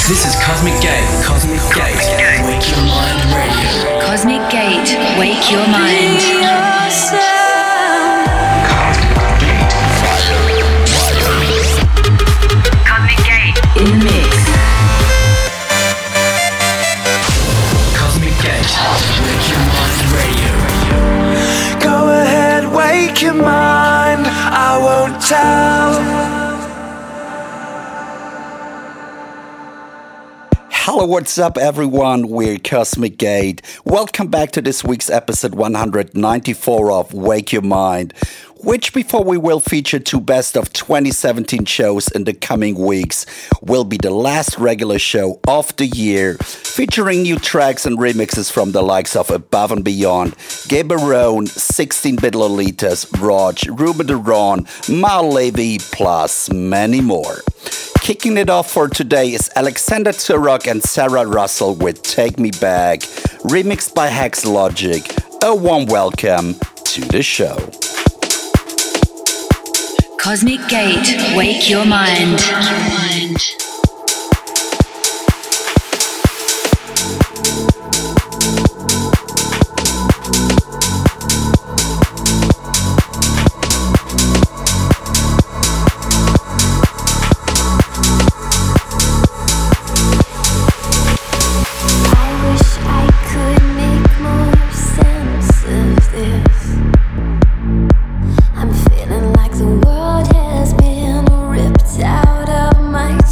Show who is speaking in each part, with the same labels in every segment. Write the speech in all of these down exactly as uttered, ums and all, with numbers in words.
Speaker 1: This is Cosmic Gate. Cosmic Gate. Wake Your Mind Radio.
Speaker 2: Cosmic Gate. Wake Your Mind.
Speaker 1: Cosmic Gate.
Speaker 2: Cosmic Gate. In the mix.
Speaker 1: Cosmic Gate. Wake Your Mind Radio.
Speaker 3: Go ahead, wake your mind. I won't tell.
Speaker 4: Hello, what's up, everyone? We're Cosmic Gate. Welcome back to this week's episode one ninety-four of Wake Your Mind, which, before we will feature two best of twenty seventeen shows in the coming weeks, will be the last regular show of the year, featuring new tracks and remixes from the likes of Above and Beyond, Gaberone, sixteen-bit Lolitas, Raj, Ruben Duran, Mal Levy, plus many more. Kicking it off for today is Alexander Turok and Sarah Russell with Take Me Back, remixed by Hex Logic. A warm welcome to the show.
Speaker 2: Cosmic Gate. Wake Your Mind.
Speaker 5: I'm feeling like the world has been ripped out of my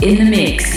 Speaker 2: in the mix.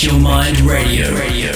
Speaker 1: Wake Your Mind Radio. Radio.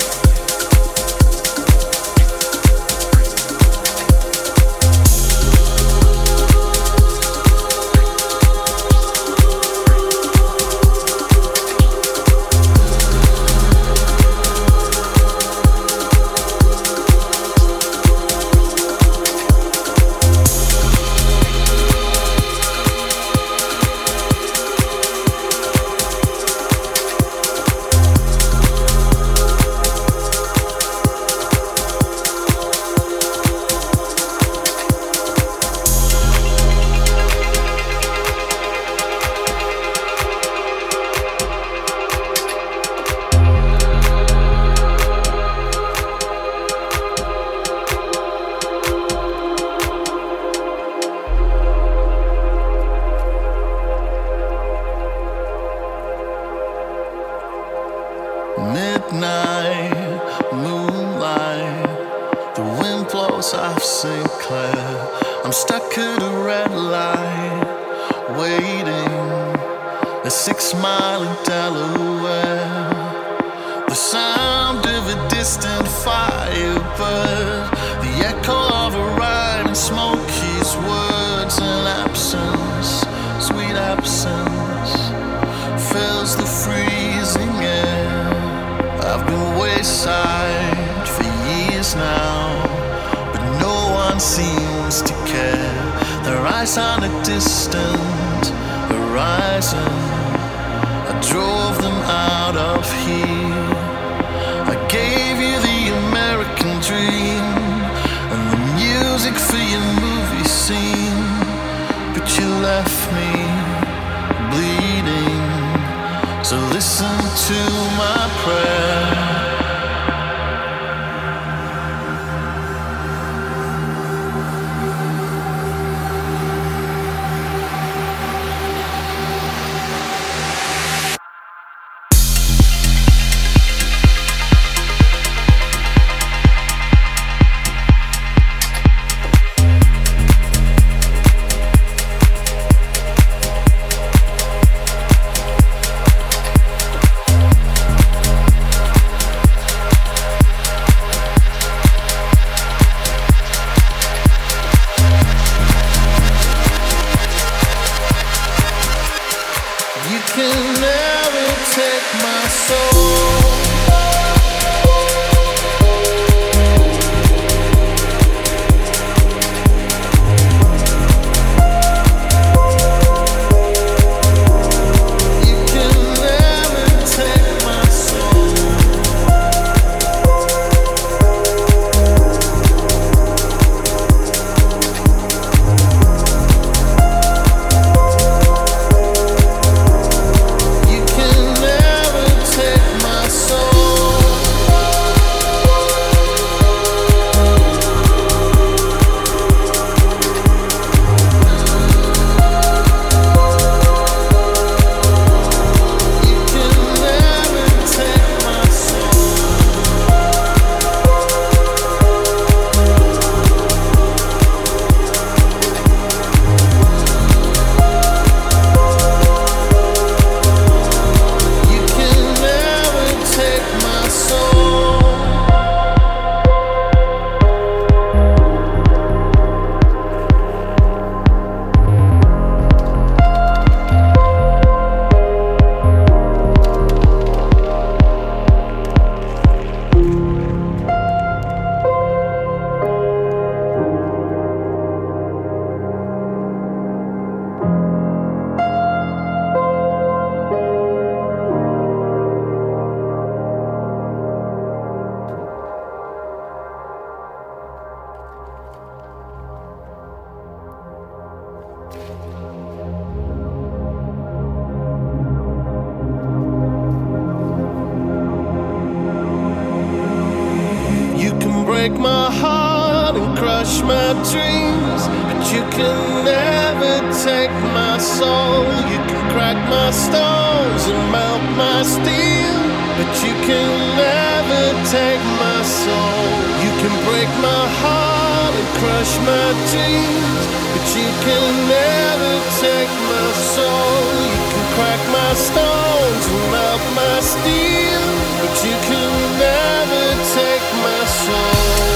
Speaker 5: break my heart and crush my dreams, but you can never take my soul. You can crack my stones and melt my steel, but you can never take my soul. You can break my heart and crush my dreams, but you can never take my soul. You can crack my stones and melt my steel, but you can never take my soul.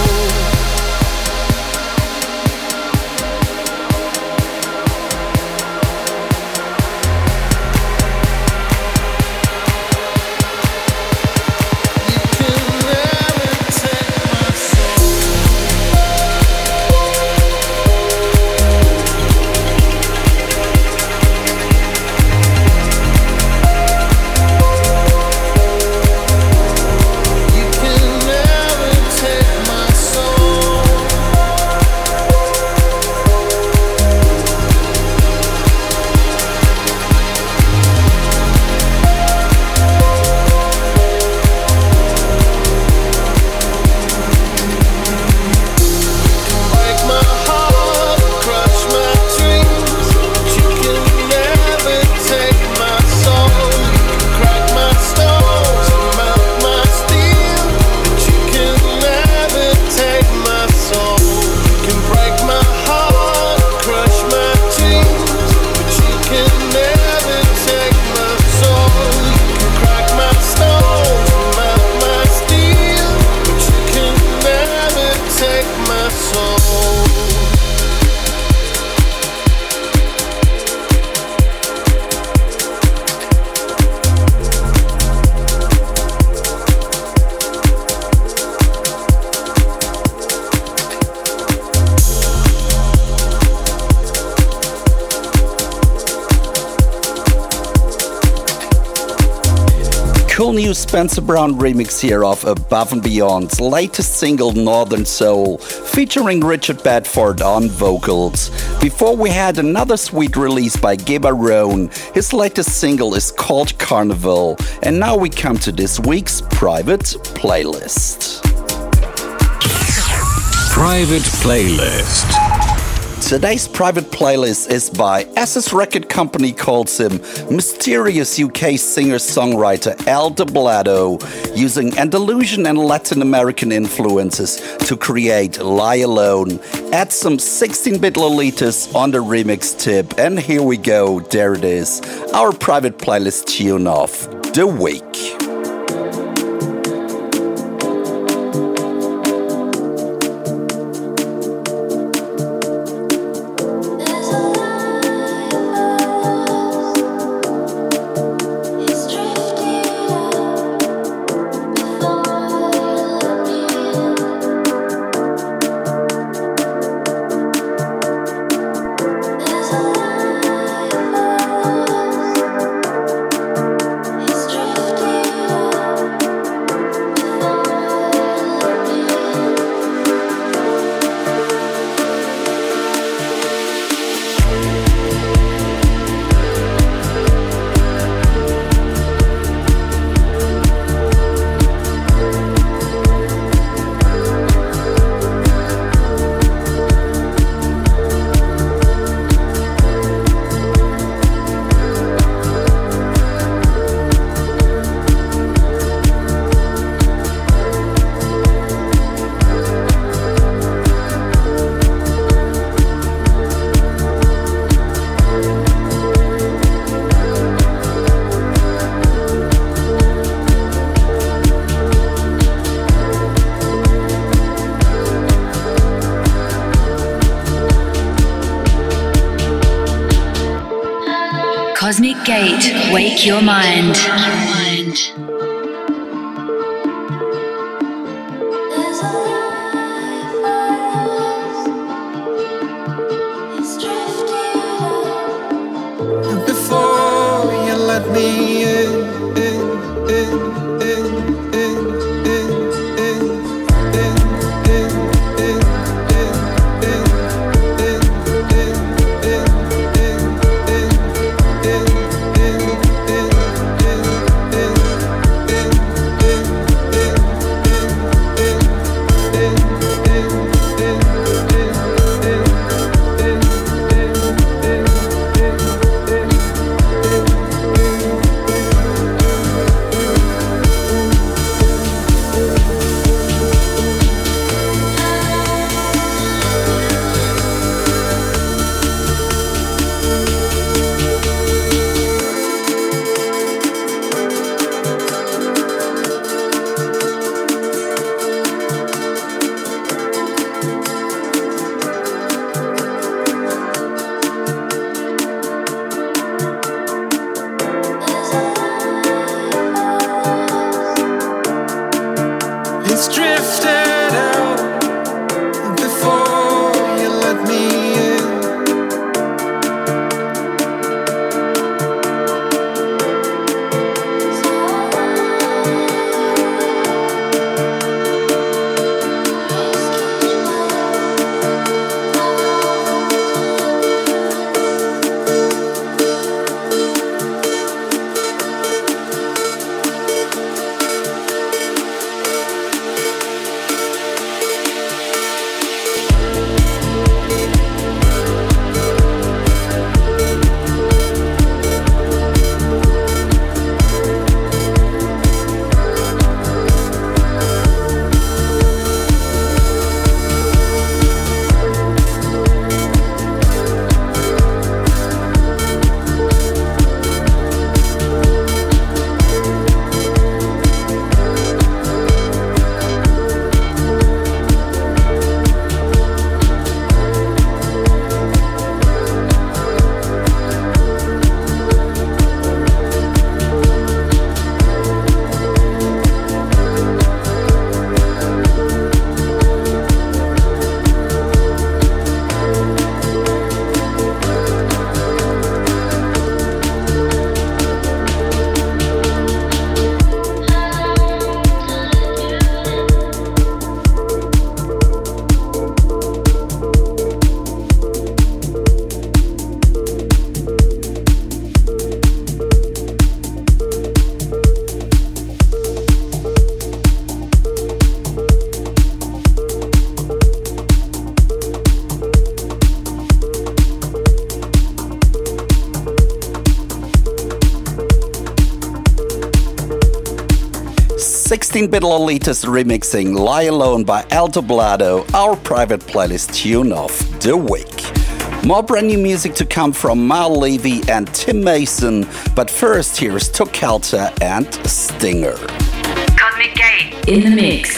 Speaker 4: Cool new Spencer Brown remix here of Above and Beyond's latest single Northern Soul, featuring Richard Bedford on vocals. Before we had another sweet release by Gibba Roan. His latest single is called Carnival. And now we come to this week's private playlist.
Speaker 1: Private playlist.
Speaker 4: Today's private playlist is by, as his record company calls him, mysterious U K singer-songwriter Al Doblado, using Andalusian and Latin American influences to create Lie Alone. Add some sixteen-bit Lolitas on the remix tip, and here we go, there it is, our private playlist tune of the week.
Speaker 2: Cosmic Gate, wake your mind.
Speaker 3: Before you let me in, in, in, in, in, in.
Speaker 4: sixteen-bit Lolitas remixing Lie Alone by Alto Blado, our private playlist tune of the week. More brand new music to come from Mal Levy and Tim Mason, but first here's Toccata and Stinger.
Speaker 2: Cosmic Gate in the mix.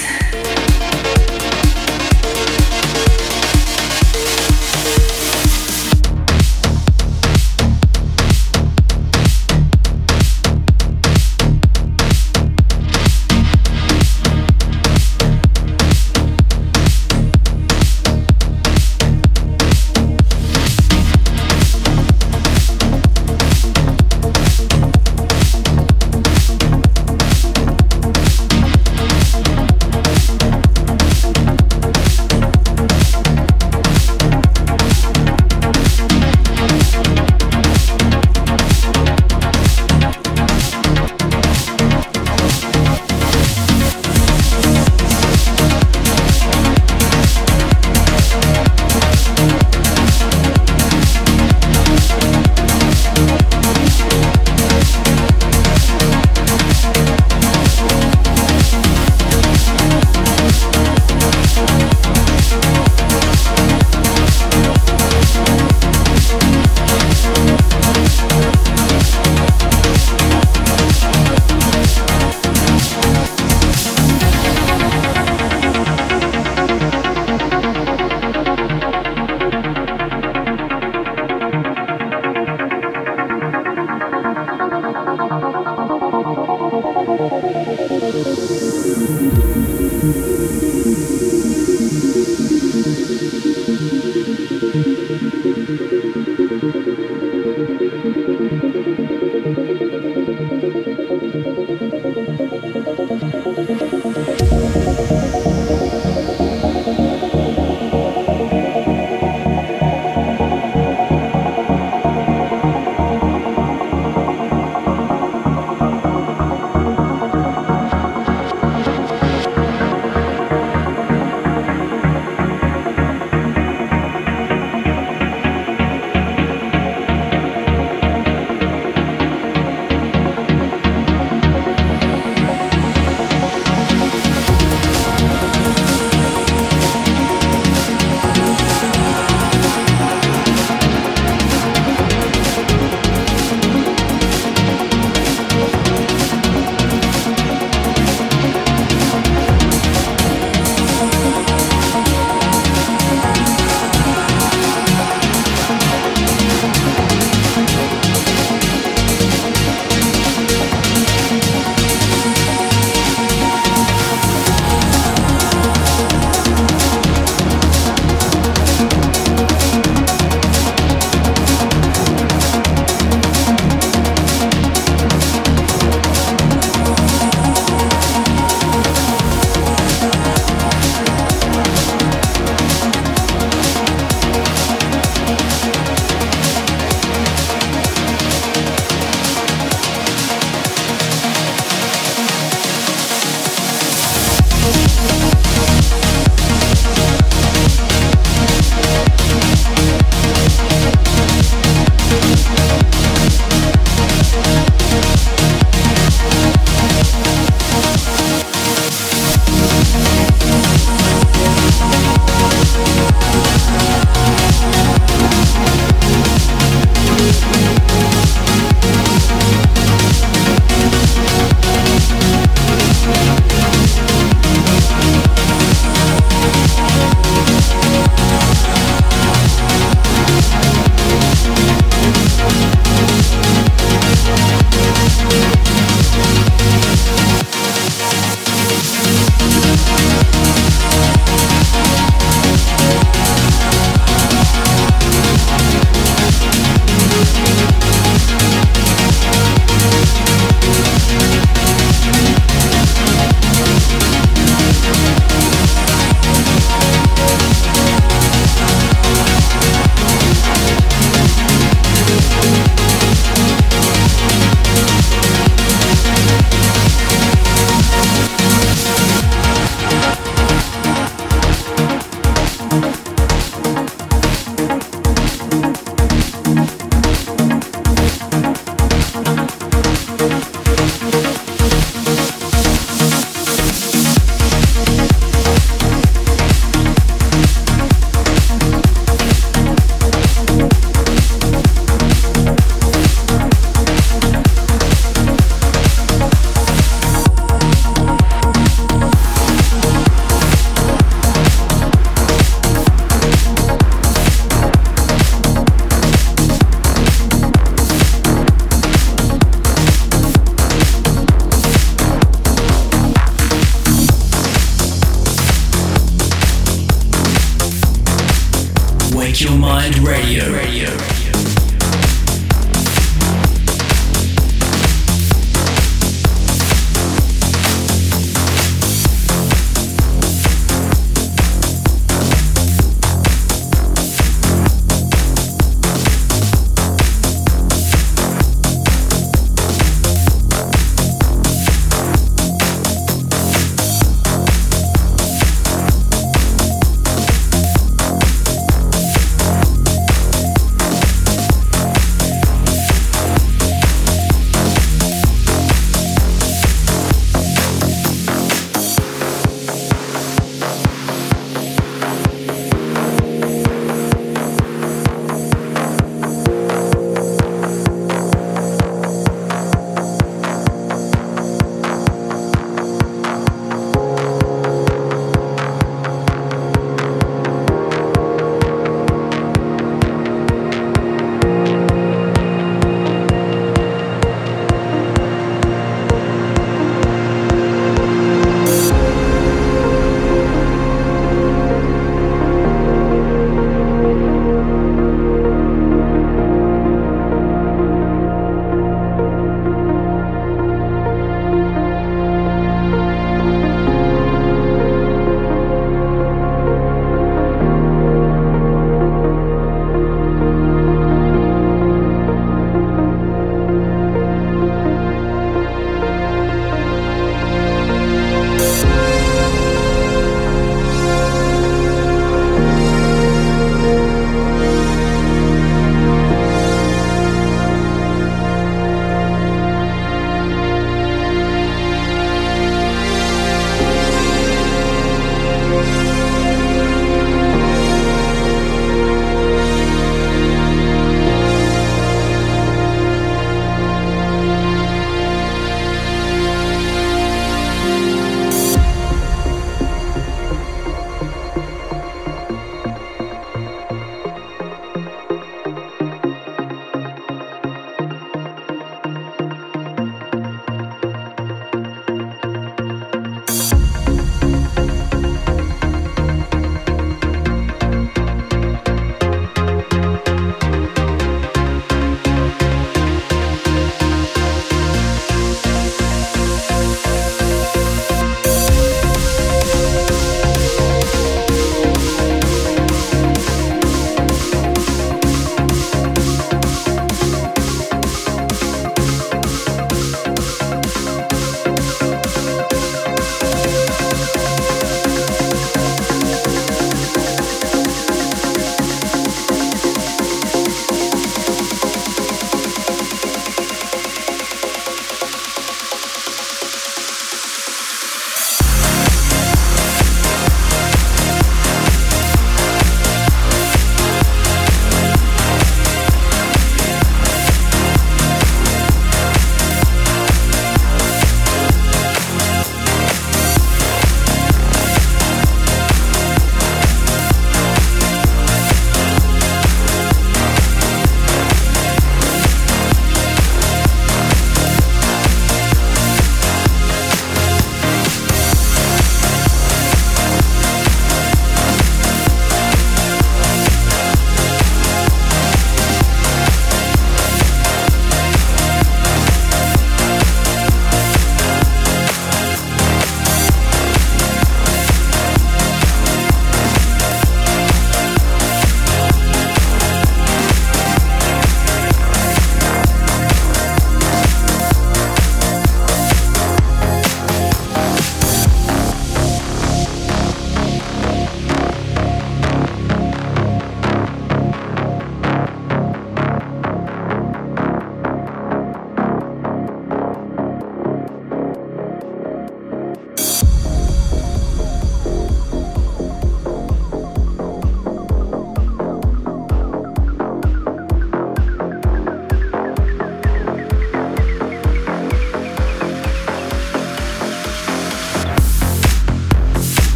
Speaker 1: Radio. Radio.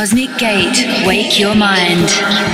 Speaker 2: Cosmic Gate, wake your mind.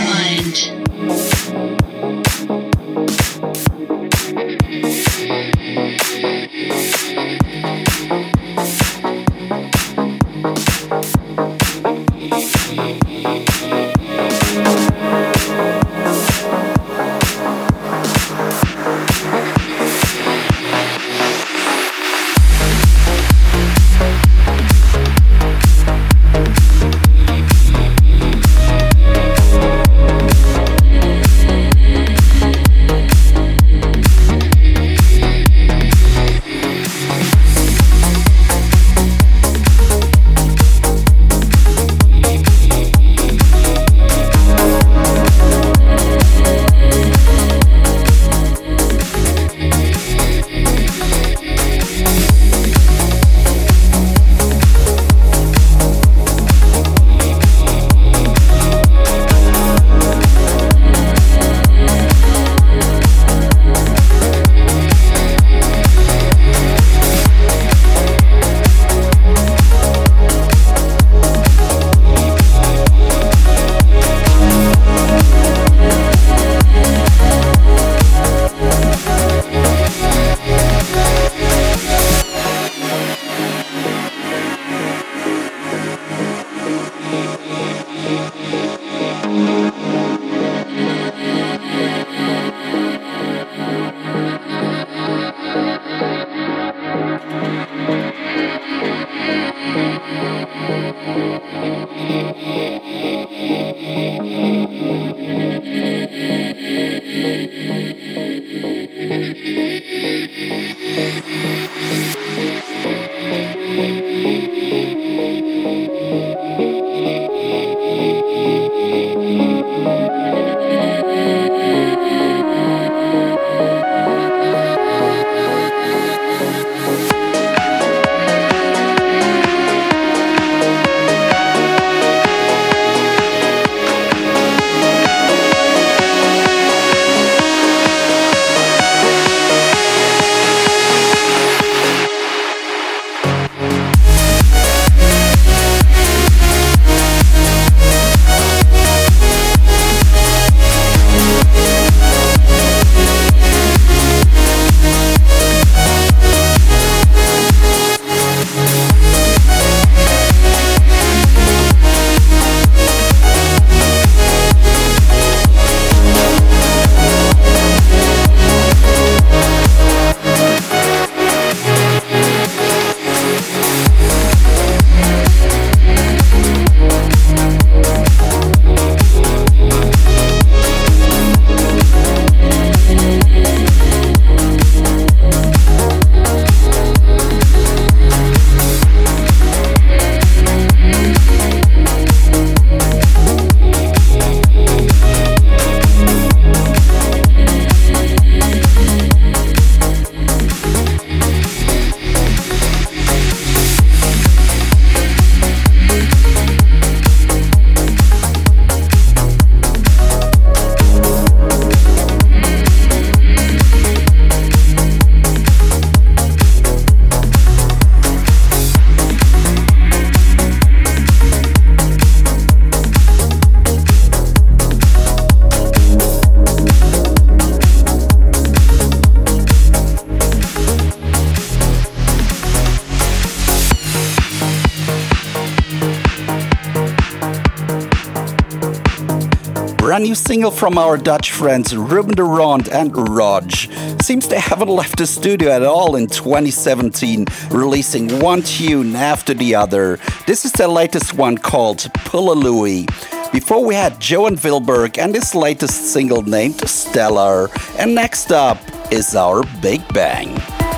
Speaker 4: brand new single from our Dutch friends Ruben de Ronde and Rog. Seems they haven't left the studio at all in twenty seventeen, releasing one tune after the other. This is their latest one called Pull a Louie. Before we had Johan Wilberg and his latest single named Stellar. And next up is our Big Bang.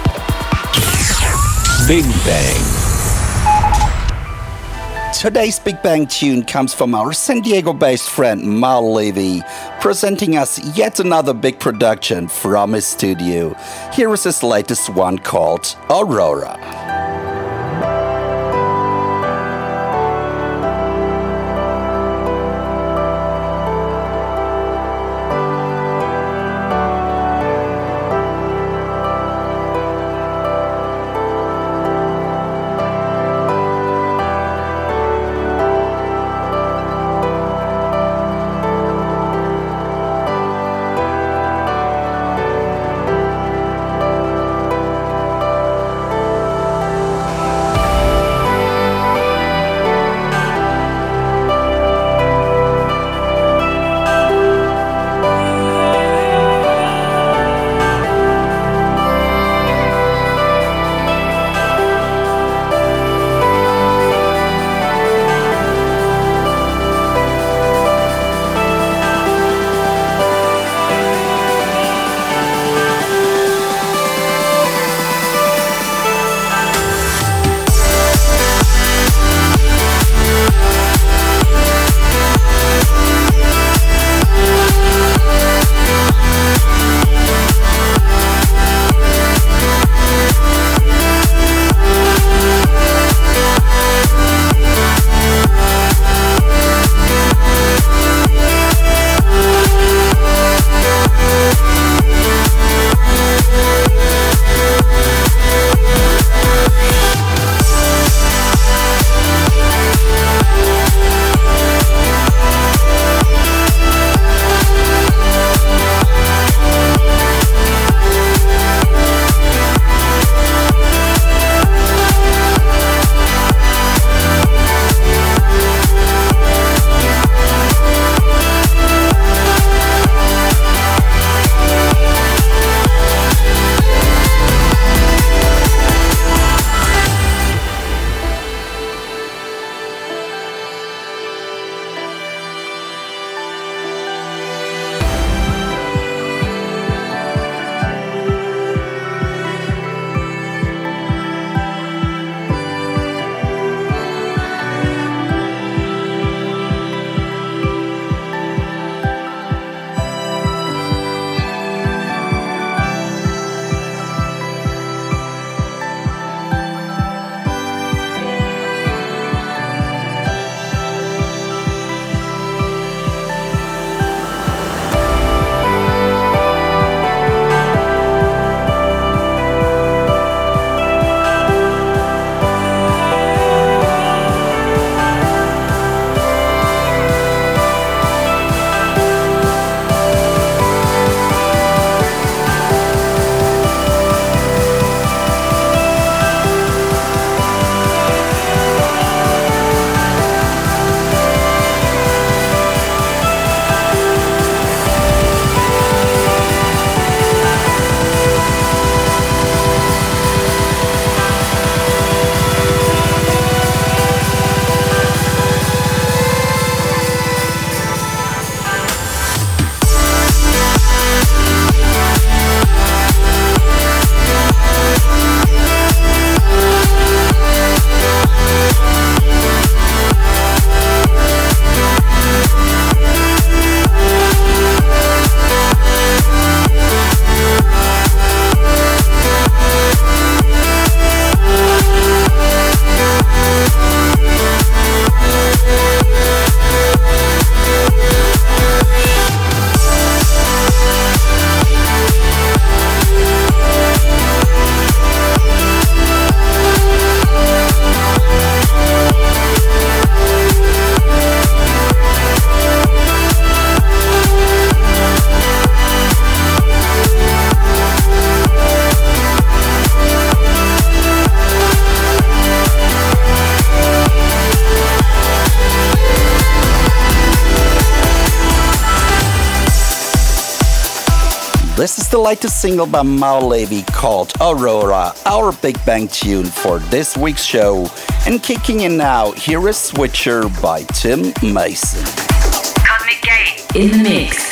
Speaker 1: Big Bang.
Speaker 4: Today's Big Bang tune comes from our San Diego-based friend Mal Levy, presenting us yet another big production from his studio. Here is his latest one called Aurora. This is the latest single by Mau Levy called Aurora, our Big Bang tune for this week's show. And kicking in now, here is Switcher by Tim Mason.
Speaker 2: Cosmic Gate in the mix.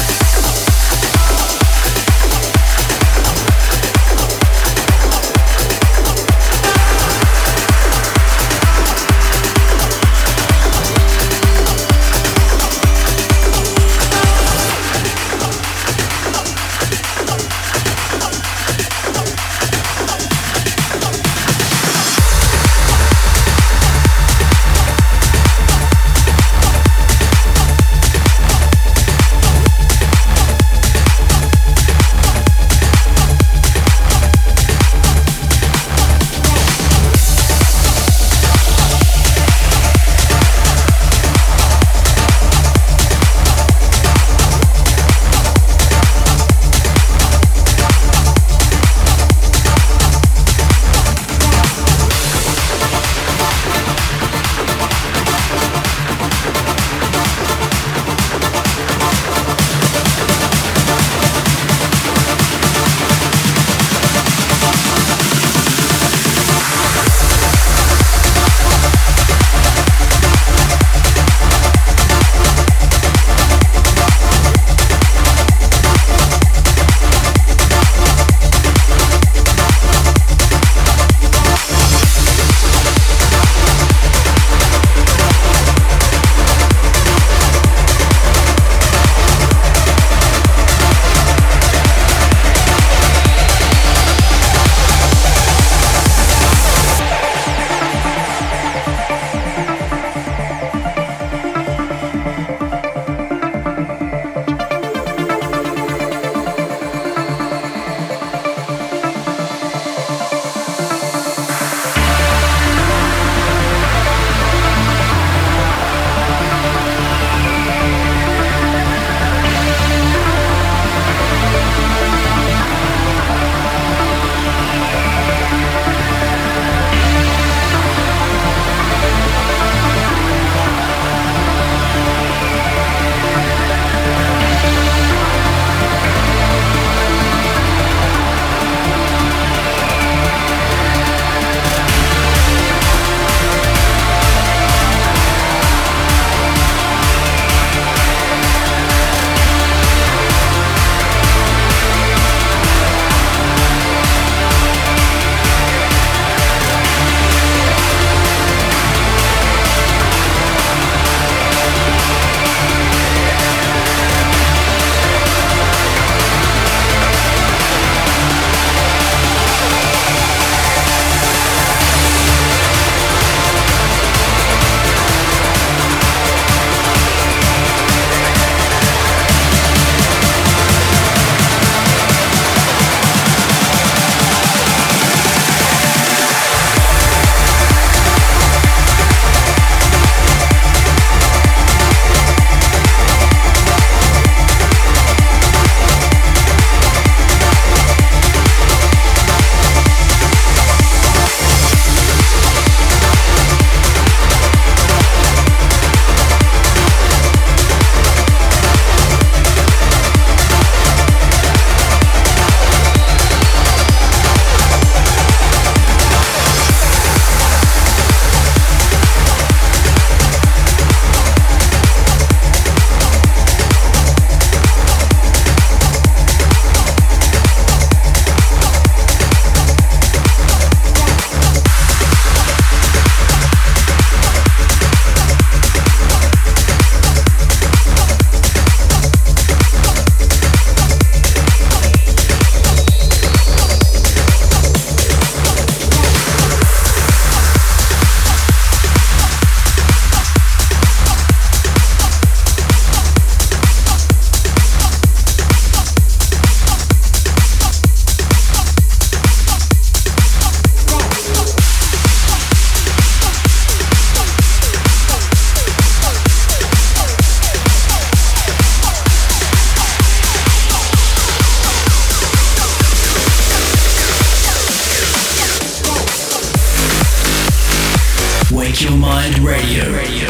Speaker 1: Your Mind Radio. Radio.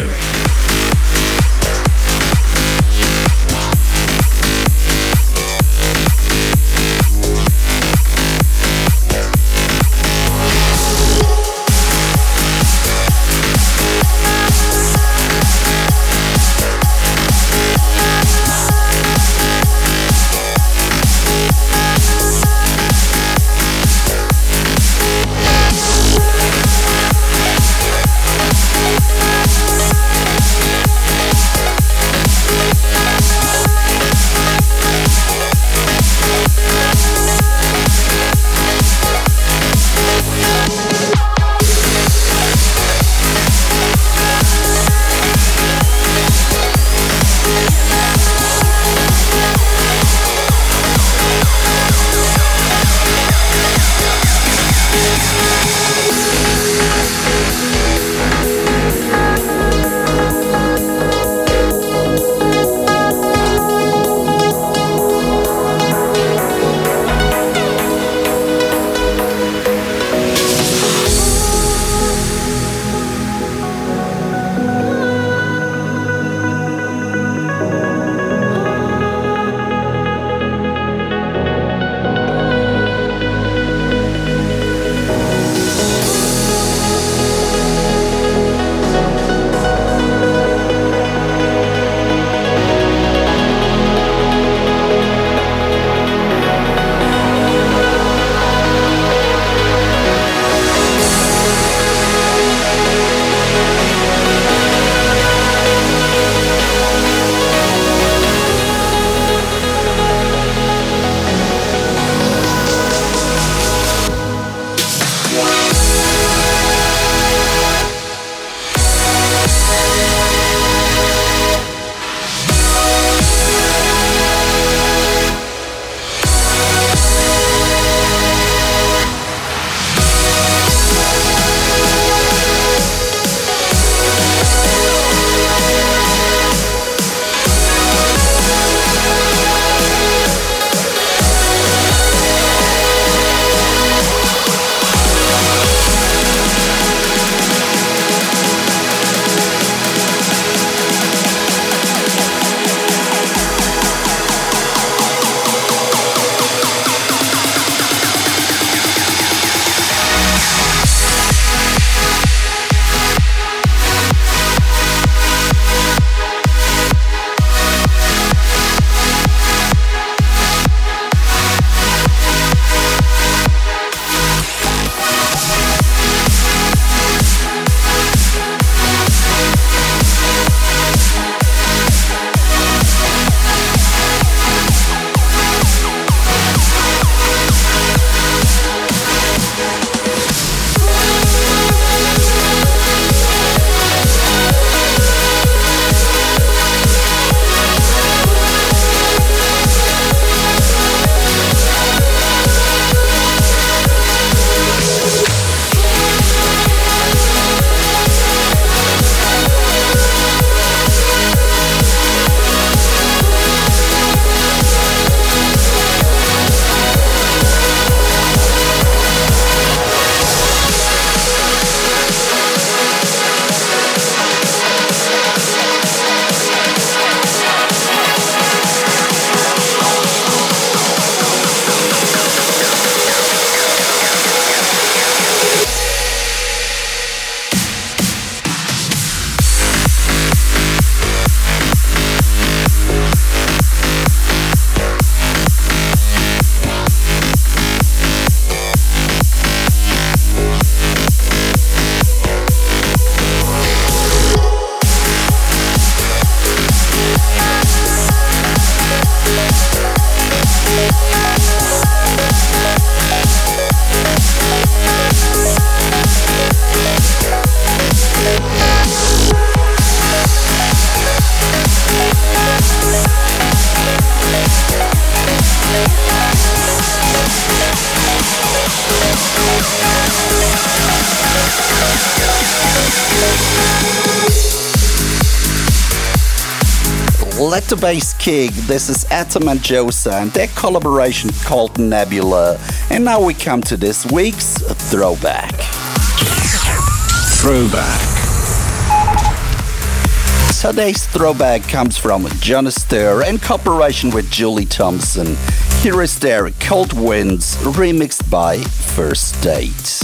Speaker 4: let the bass kick. This is Atom and Josa and their collaboration called Nebula. And now we come to this week's Throwback.
Speaker 1: Throwback.
Speaker 4: Today's Throwback comes from John Astor in cooperation with Julie Thompson. Here is their Cold Winds remixed by First Date.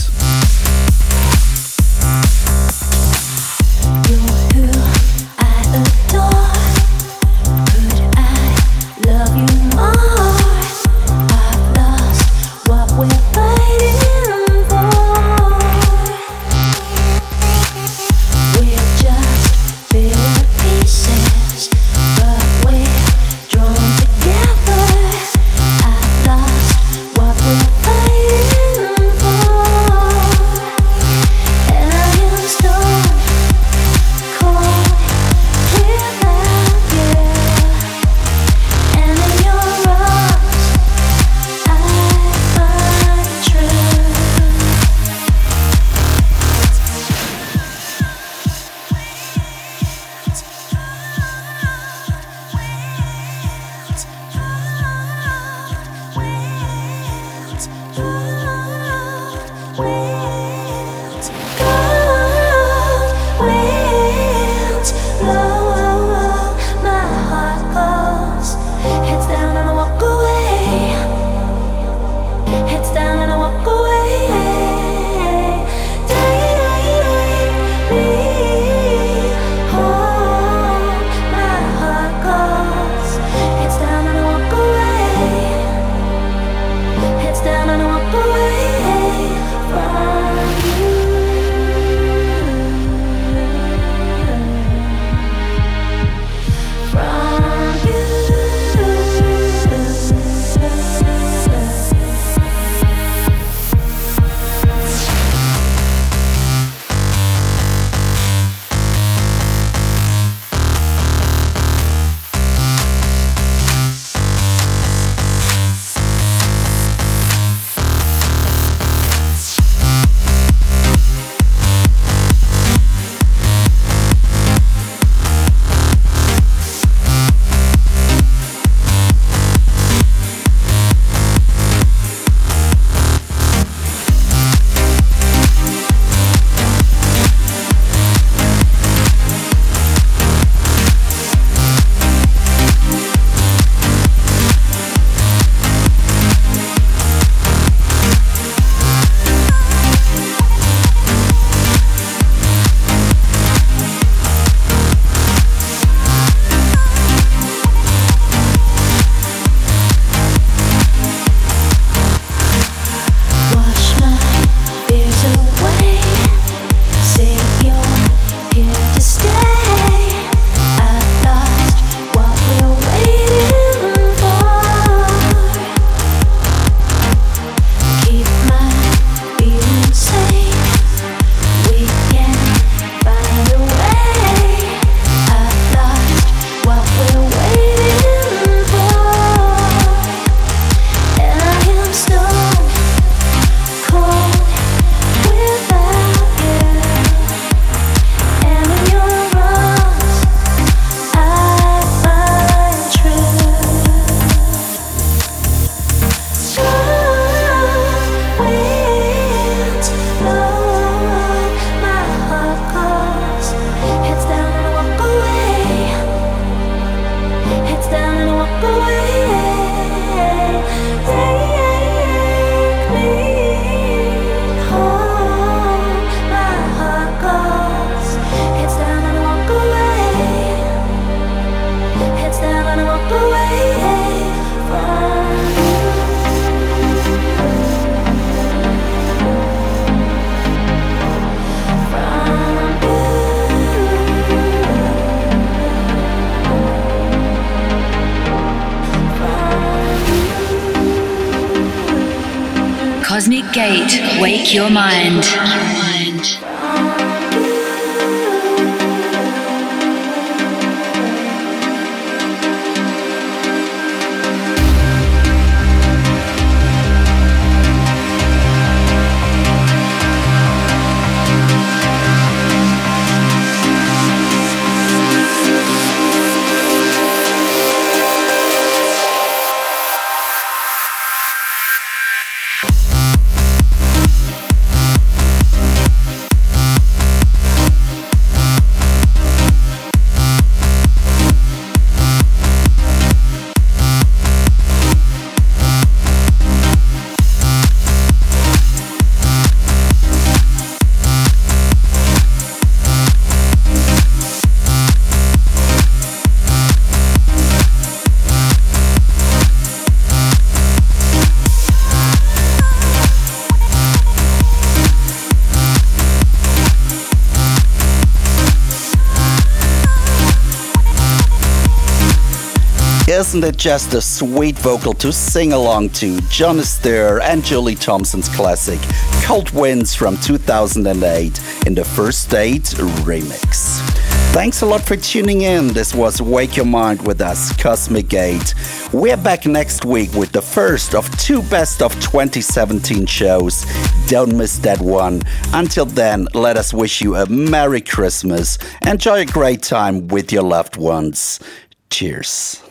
Speaker 2: Cosmic Gate, wake your mind.
Speaker 4: Isn't it just a sweet vocal to sing along to? John Astor and Julie Thompson's classic Cold Winds from two thousand eight in the First Date remix. Thanks a lot for tuning in. This was Wake Your Mind with us, Cosmic Gate. We're back next week with the first of two best of twenty seventeen shows. Don't miss that one. Until then, let us wish you a Merry Christmas. Enjoy a great time with your loved ones. Cheers.